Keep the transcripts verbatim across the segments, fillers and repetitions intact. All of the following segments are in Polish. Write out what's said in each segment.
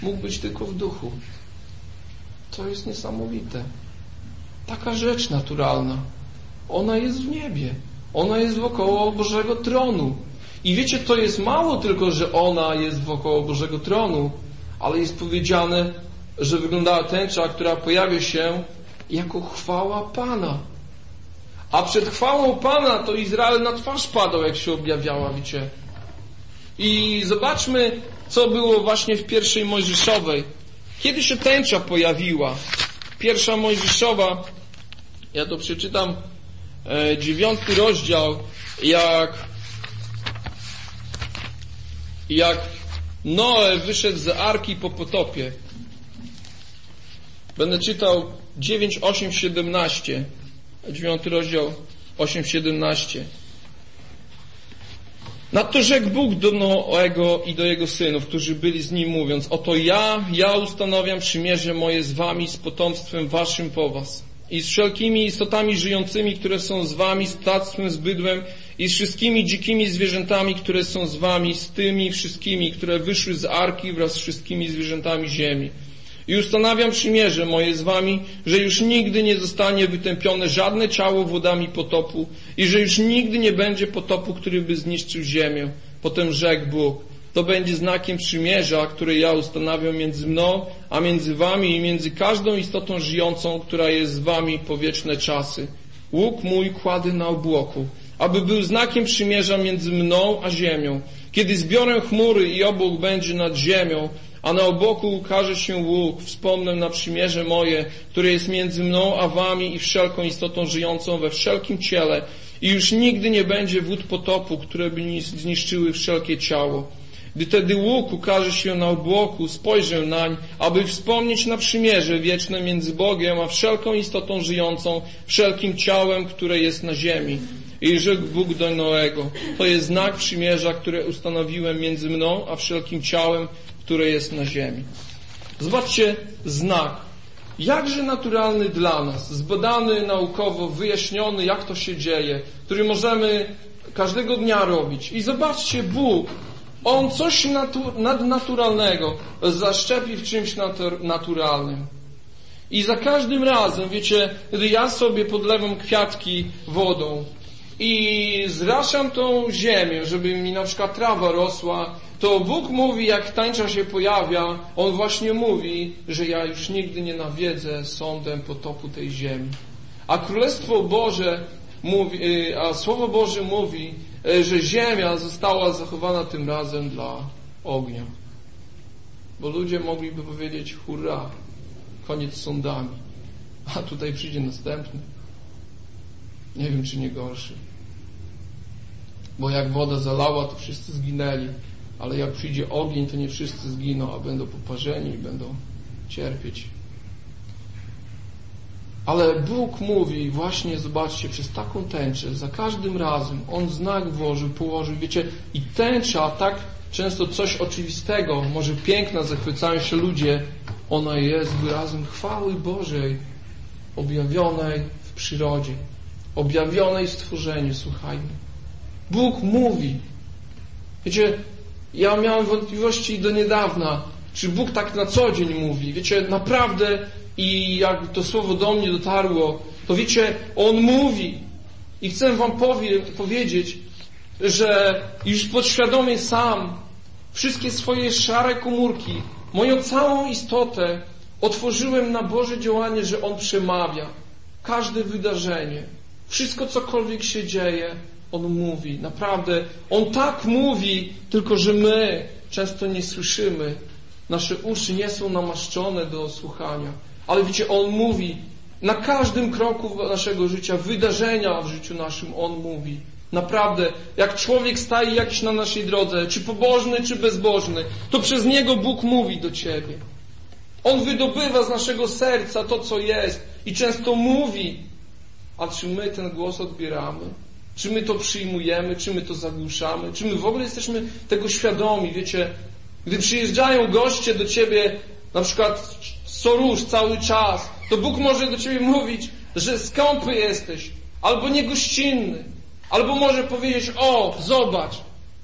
mógł być tylko w duchu. To jest niesamowite. Taka rzecz naturalna. Ona jest w niebie. Ona jest wokoło Bożego tronu. I wiecie, to jest mało tylko, że ona jest wokoło Bożego tronu, ale jest powiedziane, że wyglądała tęcza, która pojawia się jako chwała Pana. A przed chwałą Pana to Izrael na twarz padał, jak się objawiała, wiecie. I zobaczmy, co było właśnie w pierwszej Mojżeszowej. Kiedy się tęcza pojawiła? Pierwsza Mojżeszowa, ja to przeczytam, e, dziewiąty rozdział, jak, jak Noe wyszedł z arki po potopie. Będę czytał dziewięć, osiem, siedemnaście. dziewiąty rozdział, osiem, siedemnaście. Nadto rzekł Bóg do Noego i do jego synów, którzy byli z nim, mówiąc: oto ja, ja ustanawiam przymierze moje z wami, z potomstwem waszym po was i z wszelkimi istotami żyjącymi, które są z wami, z ptactwem, z bydłem i z wszystkimi dzikimi zwierzętami, które są z wami, z tymi wszystkimi, które wyszły z arki wraz z wszystkimi zwierzętami ziemi. I ustanawiam przymierze moje z wami, że już nigdy nie zostanie wytępione żadne ciało wodami potopu i że już nigdy nie będzie potopu, który by zniszczył ziemię. Potem rzekł Bóg: to będzie znakiem przymierza, które ja ustanawiam między mną, a między wami i między każdą istotą żyjącą, która jest z wami po wieczne czasy. Łuk mój kładę na obłoku, aby był znakiem przymierza między mną a ziemią. Kiedy zbiorę chmury i obłok będzie nad ziemią, a na obłoku ukaże się łuk, wspomnę na przymierze moje, które jest między mną a wami i wszelką istotą żyjącą we wszelkim ciele, i już nigdy nie będzie wód potopu, które by zniszczyły wszelkie ciało. Gdy tedy łuk ukaże się na obłoku, spojrzę nań, aby wspomnieć na przymierze wieczne między Bogiem a wszelką istotą żyjącą, wszelkim ciałem, które jest na ziemi. I rzekł Bóg do Noego: to jest znak przymierza, które ustanowiłem między mną a wszelkim ciałem, które jest na ziemi. Zobaczcie, znak. Jakże naturalny dla nas, zbadany naukowo, wyjaśniony, jak to się dzieje, który możemy każdego dnia robić. I zobaczcie, Bóg, On coś natu- nadnaturalnego zaszczepi w czymś natu- naturalnym. I za każdym razem, wiecie, gdy ja sobie podlewam kwiatki wodą i zraszam tą ziemię, żeby mi na przykład trawa rosła, to Bóg mówi, jak tańcza się pojawia, On właśnie mówi, że ja już nigdy nie nawiedzę sądem potopu tej ziemi. A Królestwo Boże mówi, a Słowo Boże mówi, że ziemia została zachowana tym razem dla ognia. Bo ludzie mogliby powiedzieć: hurra, koniec z sądami. A tutaj przyjdzie następny. Nie wiem, czy nie gorszy. Bo jak woda zalała, to wszyscy zginęli. Ale jak przyjdzie ogień, to nie wszyscy zginą, a będą poparzeni i będą cierpieć. Ale Bóg mówi właśnie, zobaczcie, przez taką tęczę, za każdym razem On znak włożył, położył, wiecie, i tęcza, tak często coś oczywistego, może piękna, zachwycają się ludzie, ona jest wyrazem chwały Bożej, objawionej w przyrodzie, objawionej w stworzeniu, słuchajmy. Bóg mówi. Wiecie, ja miałem wątpliwości do niedawna, czy Bóg tak na co dzień mówi. Wiecie, naprawdę, i jak to słowo do mnie dotarło, to wiecie, On mówi. I chcę wam powie, powiedzieć, że już podświadomie sam wszystkie swoje szare komórki, moją całą istotę otworzyłem na Boże działanie, że On przemawia. Każde wydarzenie, wszystko cokolwiek się dzieje, On mówi. Naprawdę, On tak mówi, tylko że my często nie słyszymy. Nasze uszy nie są namaszczone do słuchania. Ale wiecie, On mówi. Na każdym kroku naszego życia, wydarzenia w życiu naszym On mówi. Naprawdę, jak człowiek staje jakiś na naszej drodze, czy pobożny, czy bezbożny, to przez Niego Bóg mówi do ciebie. On wydobywa z naszego serca to, co jest i często mówi. A czy my ten głos odbieramy? Czy my to przyjmujemy? Czy my to zagłuszamy? Czy my w ogóle jesteśmy tego świadomi? Wiecie, gdy przyjeżdżają goście do ciebie, na przykład co róż cały czas, to Bóg może do ciebie mówić, że skąpy jesteś, albo niegościnny, albo może powiedzieć: o, zobacz,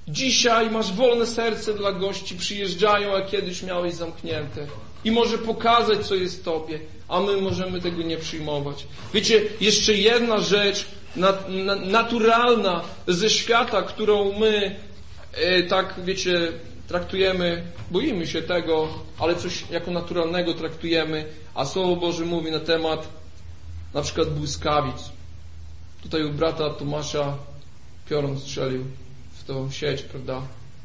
Dzisiaj masz wolne serce dla gości, przyjeżdżają, a kiedyś miałeś zamknięte. I może pokazać, co jest Tobie, a my możemy tego nie przyjmować. Wiecie, jeszcze jedna rzecz nat, na, naturalna ze świata, którą my e, tak, wiecie, traktujemy, boimy się tego, ale coś jako naturalnego traktujemy, a Słowo Boże mówi na temat na przykład błyskawic. Tutaj u brata Tomasza piorun strzelił w tą sieć, prawda?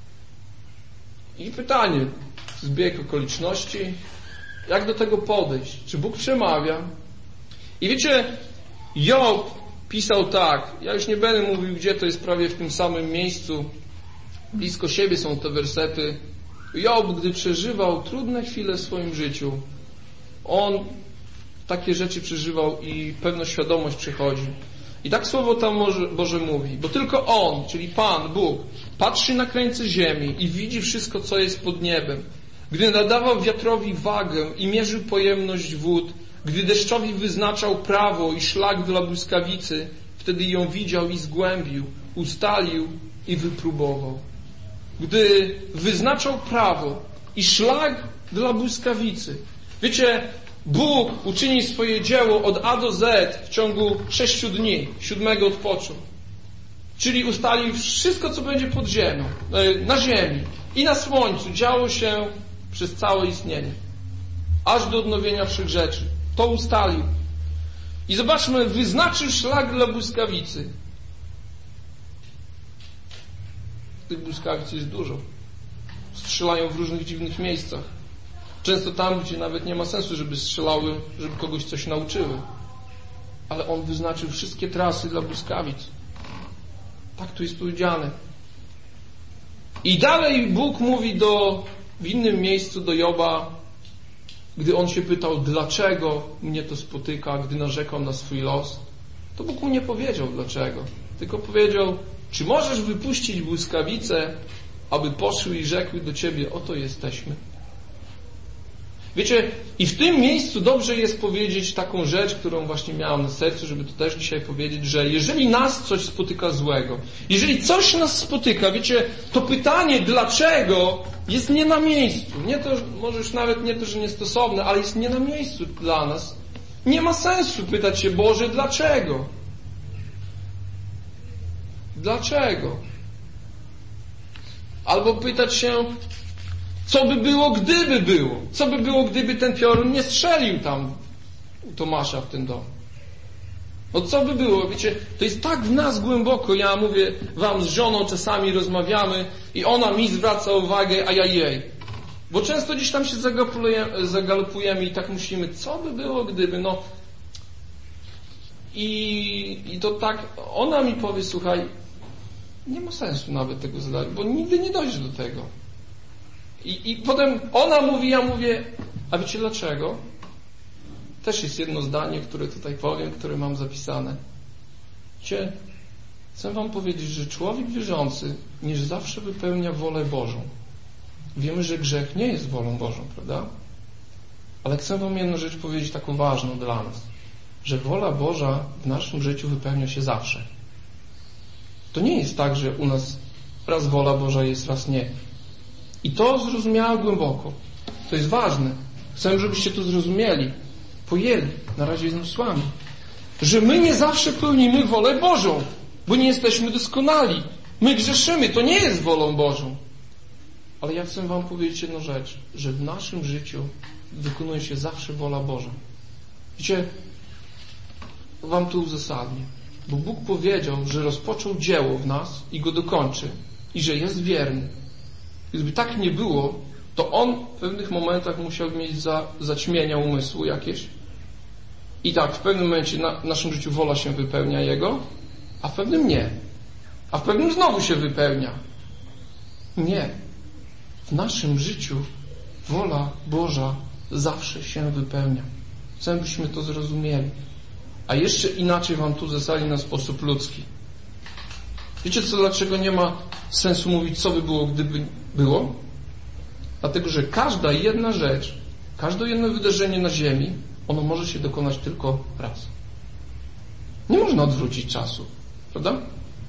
I pytanie, zbieg okoliczności, jak do tego podejść? Czy Bóg przemawia? I wiecie, Job pisał tak, ja już nie będę mówił, gdzie to jest, prawie w tym samym miejscu, blisko siebie są te wersety. Job, gdy przeżywał trudne chwile w swoim życiu, on takie rzeczy przeżywał i pewna świadomość przychodzi. I tak Słowo tam Boże mówi, bo tylko On, czyli Pan, Bóg, patrzy na krańce ziemi i widzi wszystko, co jest pod niebem. Gdy nadawał wiatrowi wagę i mierzył pojemność wód, gdy deszczowi wyznaczał prawo i szlak dla błyskawicy, wtedy ją widział i zgłębił, ustalił i wypróbował. Gdy wyznaczał prawo i szlak dla błyskawicy. Wiecie, Bóg uczyni swoje dzieło od A do Z w ciągu sześciu dni, siódmego odpoczął. Czyli ustalił wszystko, co będzie pod ziemią, na ziemi i na słońcu, działo się przez całe istnienie, aż do odnowienia wszechrzeczy. To ustalił. I zobaczmy, wyznaczył szlak dla błyskawicy. Tych błyskawic jest dużo. Strzelają w różnych dziwnych miejscach. Często tam, gdzie nawet nie ma sensu, żeby strzelały, żeby kogoś coś nauczyły. Ale On wyznaczył wszystkie trasy dla błyskawic. Tak tu jest powiedziane. I dalej Bóg mówi do, w innym miejscu do Joba, gdy on się pytał, dlaczego mnie to spotyka, gdy narzekał na swój los, to Bóg mu nie powiedział dlaczego. Tylko powiedział, czy możesz wypuścić błyskawice, aby poszły i rzekły do ciebie, oto jesteśmy. Wiecie, i w tym miejscu dobrze jest powiedzieć taką rzecz, którą właśnie miałam na sercu, żeby to też dzisiaj powiedzieć, że jeżeli nas coś spotyka złego, jeżeli coś nas spotyka, wiecie, to pytanie dlaczego jest nie na miejscu. Nie to, może już nawet nie to, że niestosowne, ale jest nie na miejscu dla nas. Nie ma sensu pytać się, Boże, dlaczego? Dlaczego? Albo pytać się, co by było, gdyby było? Co by było, gdyby ten piorun nie strzelił tam u Tomasza w ten dom? No co by było? Wiecie, to jest tak w nas głęboko. Ja mówię wam, z żoną czasami rozmawiamy i ona mi zwraca uwagę, a ja jej. Bo często gdzieś tam się zagalopujemy, zagalopujemy i tak myślimy, co by było, gdyby, no. I, i to tak, ona mi powie, słuchaj, nie ma sensu nawet tego zadać, bo nigdy nie dojdzie do tego. I, I potem ona mówi, ja mówię, a wiecie dlaczego? Też jest jedno zdanie, które tutaj powiem, które mam zapisane. Wiecie, chcę wam powiedzieć, że człowiek wierzący nie zawsze wypełnia wolę Bożą. Wiemy, że grzech nie jest wolą Bożą, prawda? Ale chcę wam jedną rzecz powiedzieć taką ważną dla nas. Że wola Boża w naszym życiu wypełnia się zawsze. To nie jest tak, że u nas raz wola Boża jest, raz nie. I to zrozumiałem głęboko. To jest ważne. Chcę, żebyście to zrozumieli. Pojęli. Na razie jestem z wami. Że my nie zawsze pełnimy wolę Bożą. Bo nie jesteśmy doskonali. My grzeszymy. To nie jest wolą Bożą. Ale ja chcę wam powiedzieć jedną rzecz. Że w naszym życiu wykonuje się zawsze wola Boża. Wiecie, wam to uzasadnię. Bo Bóg powiedział, że rozpoczął dzieło w nas i go dokończy. I że jest wierny. Gdyby tak nie było, to On w pewnych momentach musiał mieć za, zaćmienia umysłu jakieś. I tak, w pewnym momencie na, w naszym życiu wola się wypełnia Jego, a w pewnym nie. A w pewnym znowu się wypełnia. Nie. W naszym życiu wola Boża zawsze się wypełnia. Chcę, byśmy to zrozumieli. A jeszcze inaczej wam tu zasali na sposób ludzki. Wiecie co, dlaczego nie ma sensu mówić, co by było, gdyby było? Dlatego, że każda jedna rzecz, każde jedno wydarzenie na ziemi, ono może się dokonać tylko raz. Nie można odwrócić czasu, prawda?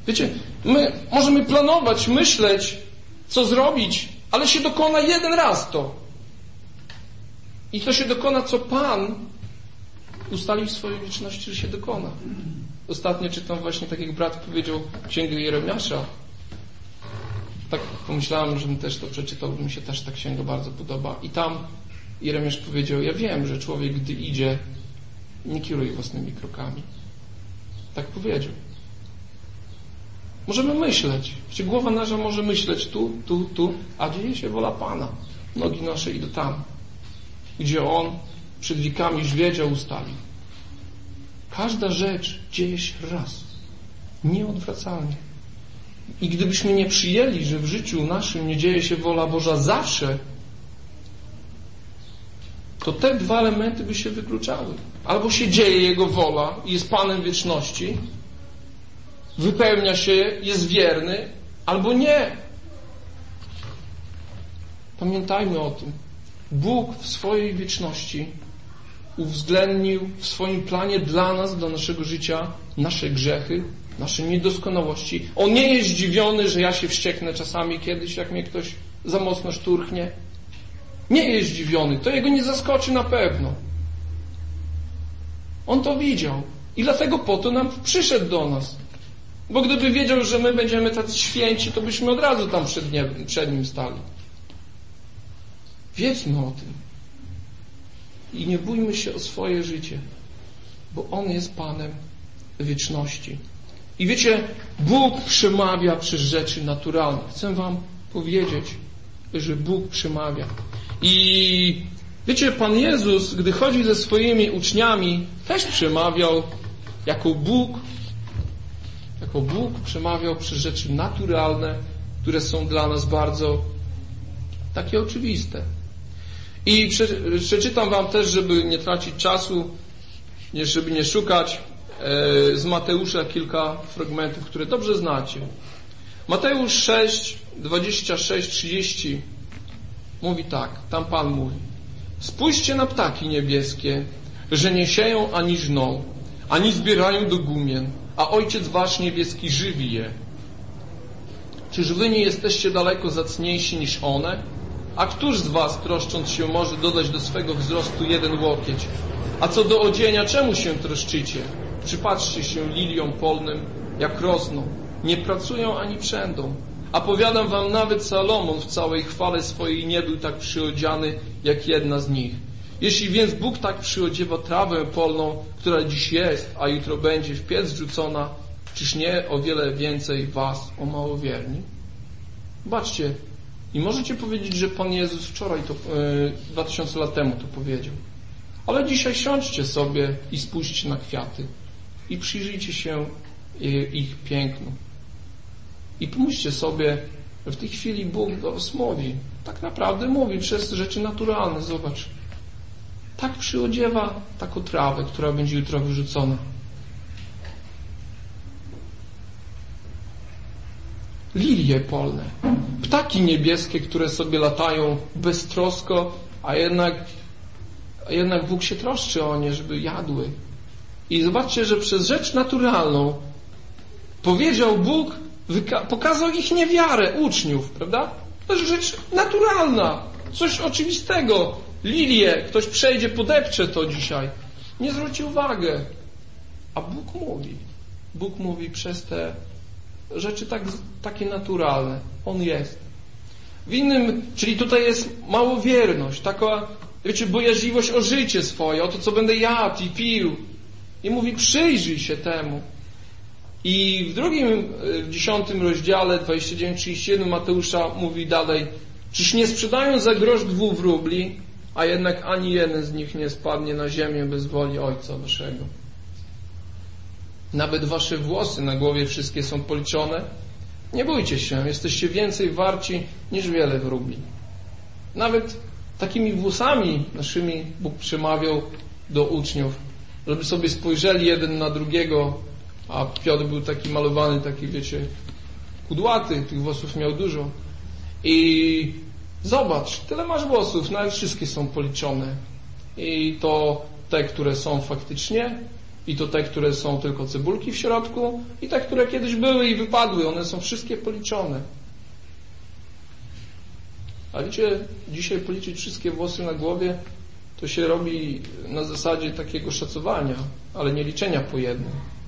Wiecie, my możemy planować, myśleć, co zrobić, ale się dokona jeden raz to. I to się dokona, co Pan ustalił w swojej wieczności, że się dokona. Ostatnio czytam właśnie, tak jak brat powiedział, Księgę Jeremiasza. Tak pomyślałem, żebym też to przeczytał, bo mi się też ta księga bardzo podoba. I tam Jeremiasz powiedział, ja wiem, że człowiek, gdy idzie, nie kieruje własnymi krokami. Tak powiedział. Możemy myśleć. Wiecie, głowa nasza może myśleć tu, tu, tu, a dzieje się wola Pana. Nogi nasze idą tam, gdzie On przed wiekami już wiedział, ustalił. Każda rzecz dzieje się raz. Nieodwracalnie. I gdybyśmy nie przyjęli, że w życiu naszym nie dzieje się wola Boża zawsze, to te dwa elementy by się wykluczały. Albo się dzieje Jego wola i jest Panem wieczności, wypełnia się, jest wierny, albo nie. Pamiętajmy o tym. Bóg w swojej wieczności uwzględnił w swoim planie dla nas, dla naszego życia, nasze grzechy, nasze niedoskonałości. On nie jest zdziwiony, że ja się wścieknę czasami kiedyś, jak mnie ktoś za mocno szturchnie. Nie jest zdziwiony. To Jego nie zaskoczy na pewno. On to widział. I dlatego po to nam przyszedł do nas. Bo gdyby wiedział, że my będziemy tacy święci, to byśmy od razu tam przed, nie, przed Nim stali. Wiedzmy o tym. I nie bójmy się o swoje życie, bo On jest Panem wieczności. I wiecie, Bóg przemawia przez rzeczy naturalne. Chcę wam powiedzieć, że Bóg przemawia. I wiecie, Pan Jezus, gdy chodzi ze swoimi uczniami, też przemawiał jako Bóg. Jako Bóg przemawiał przez rzeczy naturalne, które są dla nas bardzo takie oczywiste. I przeczytam wam też, żeby nie tracić czasu, żeby nie szukać, z Mateusza kilka fragmentów, które dobrze znacie. Mateusz sześć, dwadzieścia sześć, trzydzieści mówi tak, tam Pan mówi: spójrzcie na ptaki niebieskie, że nie sieją ani żną, ani zbierają do gumien, a Ojciec Wasz niebieski żywi je. Czyż wy nie jesteście daleko zacniejsi niż one? A któż z was, troszcząc się, może dodać do swego wzrostu jeden łokieć? A co do odzienia, czemu się troszczycie? Przypatrzcie się liliom polnym, jak rosną. Nie pracują ani przędą. A powiadam wam, nawet Salomon w całej chwale swojej nie był tak przyodziany, jak jedna z nich. Jeśli więc Bóg tak przyodziewa trawę polną, która dziś jest, a jutro będzie w piec rzucona, czyż nie o wiele więcej was, o małowierni? Zobaczcie, i możecie powiedzieć, że Pan Jezus wczoraj, to, yy, dwa tysiące lat temu to powiedział. Ale dzisiaj siądźcie sobie i spójrzcie na kwiaty i przyjrzyjcie się ich pięknu. I pomyślcie sobie, że w tej chwili Bóg do was mówi. Tak naprawdę mówi przez rzeczy naturalne. Zobacz. Tak przyodziewa taką trawę, która będzie jutro wyrzucona. Lilie polne. Ptaki niebieskie, które sobie latają beztrosko, a jednak, a jednak Bóg się troszczy o nie, żeby jadły. I zobaczcie, że przez rzecz naturalną powiedział Bóg, pokazał ich niewiarę uczniów, prawda? To jest rzecz naturalna, coś oczywistego. Lilie, ktoś przejdzie, podepcze to dzisiaj. Nie zwróci uwagę. A Bóg mówi. Bóg mówi przez te rzeczy tak, takie naturalne. On jest. W innym, czyli tutaj jest małowierność, taka, wiecie, bojaźliwość o życie swoje, o to, co będę jadł i pił. I mówi, przyjrzyj się temu. I w drugim, w dziesiątym rozdziale, dwadzieścia dziewięć trzydzieści jeden Mateusza mówi dalej: czyż nie sprzedają za grosz dwóch rubli, a jednak ani jeden z nich nie spadnie na ziemię bez woli Ojca Waszego. Nawet wasze włosy na głowie wszystkie są policzone. Nie bójcie się, jesteście więcej warci niż wiele rubli. Nawet takimi włosami naszymi Bóg przemawiał do uczniów, żeby sobie spojrzeli jeden na drugiego, a Piotr był taki malowany, taki, wiecie, kudłaty, tych włosów miał dużo. I zobacz, tyle masz włosów, nawet wszystkie są policzone. I to te, które są faktycznie, I to te, które są tylko cebulki w środku i te, które kiedyś były i wypadły. One są wszystkie policzone. A wiecie, dzisiaj policzyć wszystkie włosy na głowie to się robi na zasadzie takiego szacowania, ale nie liczenia po jednym.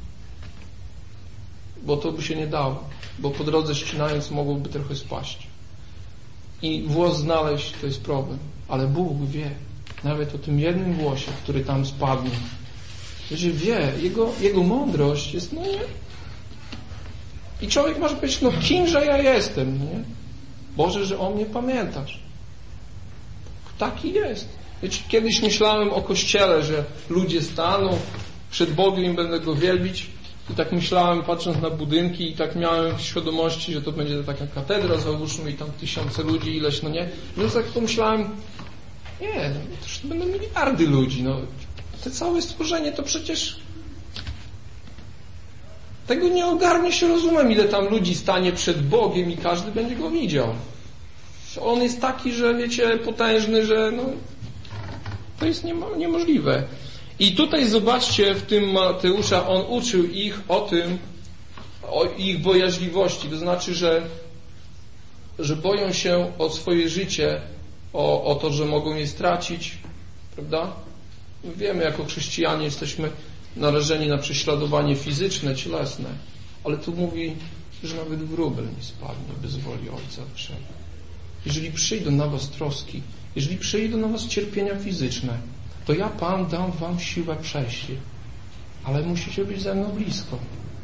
Bo to by się nie dało. Bo po drodze ścinając mogłoby trochę spaść. I włos znaleźć to jest problem. Ale Bóg wie nawet o tym jednym włosie, który tam spadnie. Wiecie, wie, jego, jego mądrość jest, no nie. I człowiek może powiedzieć, no kimże ja jestem, nie? Boże, że o mnie pamiętasz. Taki jest. Wiecie, kiedyś myślałem o Kościele, że ludzie staną przed Bogiem i będę Go wielbić. I tak myślałem, patrząc na budynki, i tak miałem w świadomości, że to będzie taka katedra, załóżmy, i tam tysiące ludzi, ileś, no nie. Więc tak pomyślałem, nie, no, to będą miliardy ludzi, no. To całe stworzenie to przecież tego nie ogarnie się rozumem, ile tam ludzi stanie przed Bogiem i każdy będzie Go widział. On jest taki, że wiecie, potężny, że no, to jest niemo- niemożliwe. I tutaj zobaczcie, w tym Mateusza, on uczył ich o tym, o ich bojaźliwości. To znaczy, że, że boją się o swoje życie, o, o to, że mogą je stracić, prawda? Wiemy, jako chrześcijanie jesteśmy narażeni na prześladowanie fizyczne, cielesne, ale tu mówi, że nawet wróbel nie spadnie bez woli Ojca Wszechświata. Jeżeli przyjdą na was troski, jeżeli przyjdą na was cierpienia fizyczne, to ja, Pan, dam wam siłę przejść je, ale musicie być ze mną blisko.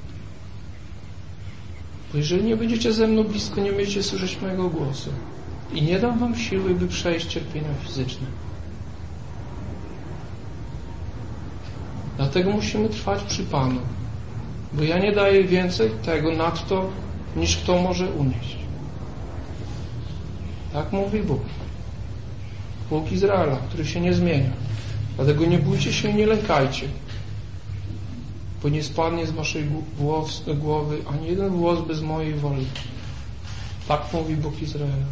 Bo jeżeli nie będziecie ze mną blisko, nie będziecie słyszeć mojego głosu i nie dam wam siły, by przejść cierpienia fizyczne. Dlatego musimy trwać przy Panu, bo ja nie daję więcej tego nadto, niż kto może unieść. Tak mówi Bóg. Bóg Izraela, który się nie zmienia. Dlatego nie bójcie się i nie lękajcie, bo nie spadnie z waszej głowy ani jeden włos bez mojej woli. Tak mówi Bóg Izraela.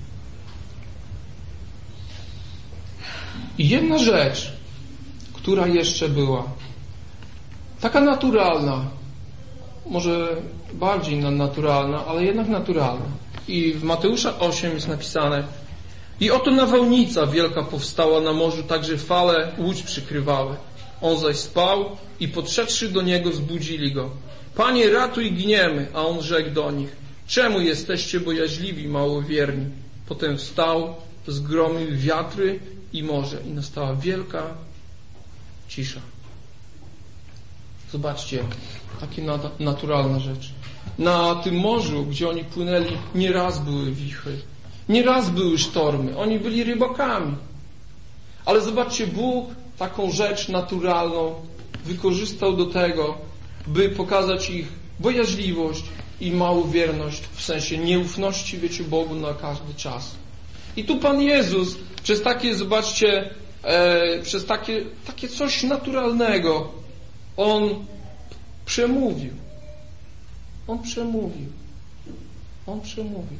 I jedna rzecz, która jeszcze była taka naturalna, może bardziej naturalna, ale jednak naturalna. I w Mateusza osiem jest napisane: i oto nawałnica wielka powstała na morzu, tak że fale łódź przykrywały. On zaś spał i podszedłszy do niego zbudzili go. Panie, ratuj, giniemy. A on rzekł do nich: czemu jesteście bojaźliwi, małowierni? Potem wstał, zgromił wiatry i morze i nastała wielka cisza. Zobaczcie, takie naturalna rzecz. Na tym morzu, gdzie oni płynęli, nieraz były wichry. Nieraz były sztormy. Oni byli rybakami. Ale zobaczcie, Bóg taką rzecz naturalną wykorzystał do tego, by pokazać ich bojaźliwość i małowierność, w sensie nieufności, wiecie, Bogu na każdy czas. I tu Pan Jezus przez takie, zobaczcie, e, przez takie, takie coś naturalnego On przemówił. On przemówił. On przemówił.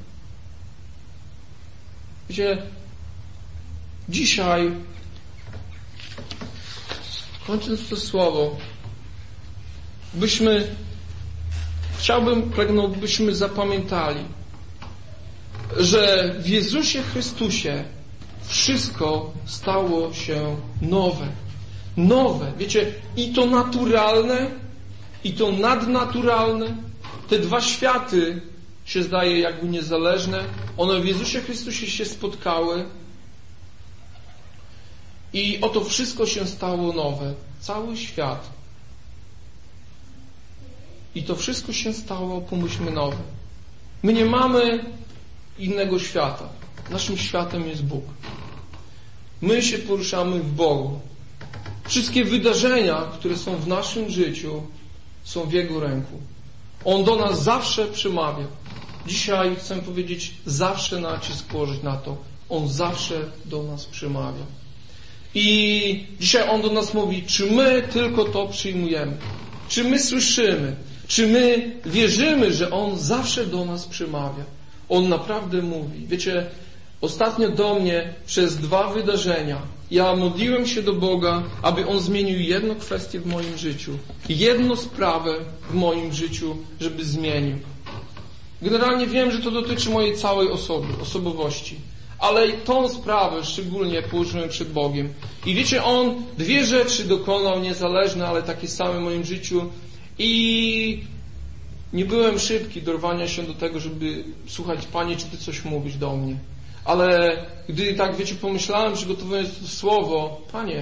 Wiecie, dzisiaj, kończąc to słowo, byśmy, chciałbym, pragnął, byśmy zapamiętali, że w Jezusie Chrystusie wszystko stało się nowe. Nowe. Wiecie, i to naturalne, i to nadnaturalne. Te dwa światy się zdaje jakby niezależne. One w Jezusie Chrystusie się spotkały. I oto wszystko się stało nowe. Cały świat. I to wszystko się stało, pomyślmy, nowe. My nie mamy innego świata. Naszym światem jest Bóg. My się poruszamy w Bogu. Wszystkie wydarzenia, które są w naszym życiu, są w Jego ręku. On do nas zawsze przemawia. Dzisiaj chcę powiedzieć, zawsze nacisk położyć na to. On zawsze do nas przemawia. I dzisiaj On do nas mówi, czy my tylko to przyjmujemy? Czy my słyszymy? Czy my wierzymy, że On zawsze do nas przemawia? On naprawdę mówi. Wiecie, Ostatnio do mnie przez dwa wydarzenia ja modliłem się do Boga, aby On zmienił jedną kwestię w moim życiu. Jedną sprawę w moim życiu, żeby zmienił. Generalnie wiem, że to dotyczy mojej całej osoby, osobowości. Ale tą sprawę szczególnie położyłem przed Bogiem. I wiecie, On dwie rzeczy dokonał niezależne, ale takie same w moim życiu. I nie byłem szybki do rwania się do tego, żeby słuchać, Panie, czy Ty coś mówisz do mnie. Ale gdy tak, wiecie, pomyślałem, przygotowując to słowo, Panie,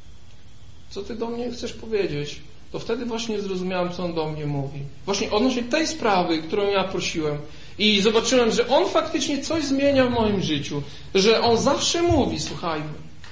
co Ty do mnie chcesz powiedzieć? To wtedy właśnie zrozumiałem, co On do mnie mówi. Właśnie odnośnie tej sprawy, którą ja prosiłem. I zobaczyłem, że On faktycznie coś zmienia w moim życiu. Że On zawsze mówi, słuchajmy.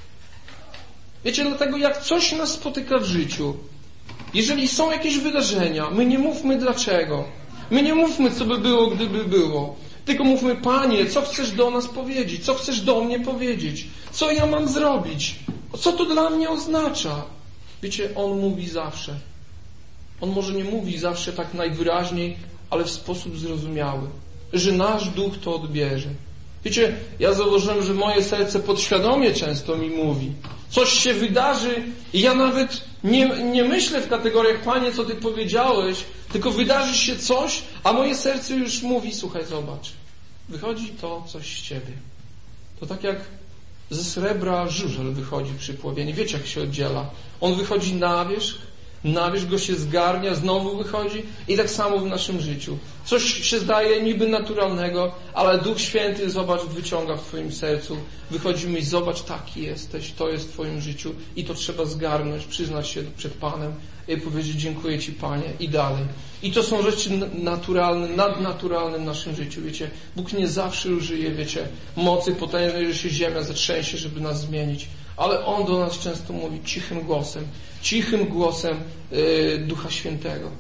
Wiecie, dlatego jak coś nas spotyka w życiu, jeżeli są jakieś wydarzenia, my nie mówmy dlaczego. My nie mówmy, co by było, gdyby było. Tylko mówmy, Panie, co chcesz do nas powiedzieć? Co chcesz do mnie powiedzieć? Co ja mam zrobić? Co to dla mnie oznacza? Wiecie, On mówi zawsze. On może nie mówi zawsze tak najwyraźniej, ale w sposób zrozumiały. Że nasz duch to odbierze. Wiecie, ja zauważyłem, że moje serce podświadomie często mi mówi. Coś się wydarzy i ja nawet nie, nie myślę w kategoriach, Panie, co Ty powiedziałeś, tylko wydarzy się coś, a moje serce już mówi, słuchaj, zobacz, wychodzi to coś z Ciebie. To tak jak ze srebra żużel wychodzi przy płowieniu. Wiecie, jak się oddziela? On wychodzi na wierzch, na wierzch go się zgarnia, znowu wychodzi i tak samo w naszym życiu. Coś się zdaje niby naturalnego, ale Duch Święty, zobacz, wyciąga w Twoim sercu. Wychodzimy i zobacz, taki jesteś, to jest w Twoim życiu i to trzeba zgarnąć, przyznać się przed Panem i powiedzieć, dziękuję Ci, Panie, i dalej. I to są rzeczy naturalne, nadnaturalne w naszym życiu, wiecie. Bóg nie zawsze użyje, wiecie, mocy potężnej, że się ziemia zatrzęsie, żeby nas zmienić. Ale On do nas często mówi cichym głosem, cichym głosem yy, Ducha Świętego.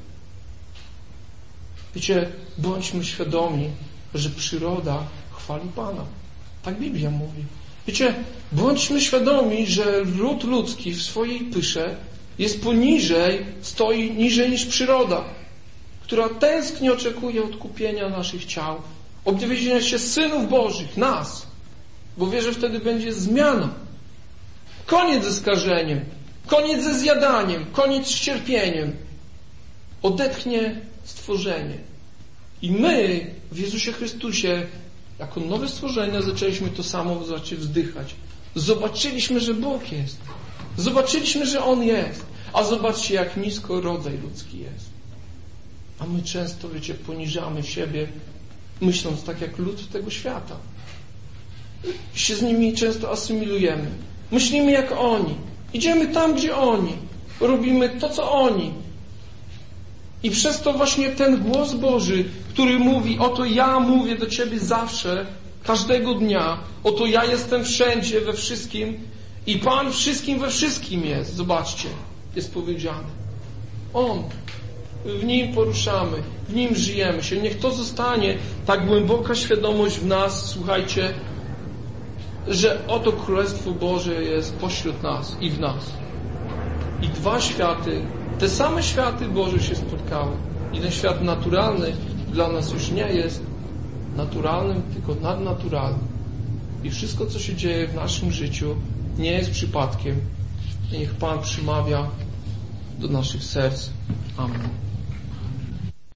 Wiecie, bądźmy świadomi, że przyroda chwali Pana. Tak Biblia mówi. Wiecie, bądźmy świadomi, że ród ludzki w swojej pysze jest poniżej, stoi niżej niż przyroda, która tęsknie oczekuje odkupienia naszych ciał, objawienia się synów Bożych, nas, bo wie, że wtedy będzie zmiana. Koniec ze skażeniem, koniec ze zjadaniem, koniec z cierpieniem. Odetchnie stworzenie. I my w Jezusie Chrystusie jako nowe stworzenia zaczęliśmy to samo zacząć wzdychać. Zobaczyliśmy, że Bóg jest. Zobaczyliśmy, że On jest. A zobaczcie, jak nisko rodzaj ludzki jest. A my często, wiecie, poniżamy siebie, myśląc tak jak lud tego świata. I się z nimi często asymilujemy. Myślimy jak oni. Idziemy tam, gdzie oni. Robimy to, co oni. I przez to właśnie ten głos Boży, który mówi, oto ja mówię do Ciebie zawsze, każdego dnia, oto ja jestem wszędzie, we wszystkim i Pan wszystkim we wszystkim jest. Zobaczcie, jest powiedziane. On. W Nim poruszamy, w Nim żyjemy się. Niech to zostanie tak głęboka świadomość w nas, słuchajcie, że oto Królestwo Boże jest pośród nas i w nas. I dwa światy, te same światy Boże się spotkały. I ten świat naturalny dla nas już nie jest naturalnym, tylko nadnaturalnym. I wszystko, co się dzieje w naszym życiu, nie jest przypadkiem. I niech Pan przymawia do naszych serc. Amen.